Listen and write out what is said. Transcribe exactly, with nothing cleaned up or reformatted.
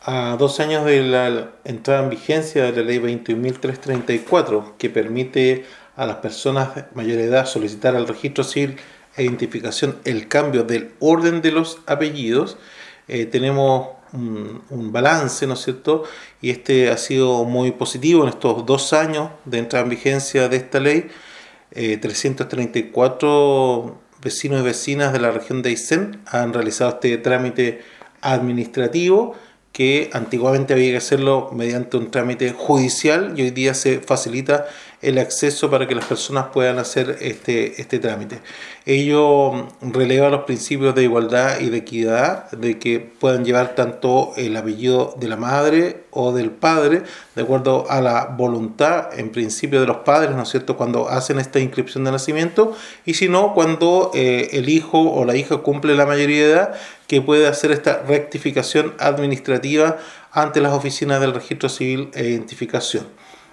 A dos años de la entrada en vigencia de la ley veintiún mil trescientos treinta y cuatro, que permite a las personas de mayor edad solicitar al registro civil e identificación el cambio del orden de los apellidos, eh, tenemos un, un balance, ¿no es cierto? Y este ha sido muy positivo en estos dos años de entrada en vigencia de esta ley. Eh, trescientos treinta y cuatro vecinos y vecinas de la región de Aysén han realizado este trámite administrativo que antiguamente había que hacerlo mediante un trámite judicial y hoy día se facilita el acceso para que las personas puedan hacer este, este trámite. Ello releva los principios de igualdad y de equidad, de que puedan llevar tanto el apellido de la madre o del padre, de acuerdo a la voluntad, en principio, de los padres, ¿no es cierto?, cuando hacen esta inscripción de nacimiento, y si no, cuando eh, el hijo o la hija cumple la mayoría de edad, que puede hacer esta rectificación administrativa ante las oficinas del registro civil e identificación.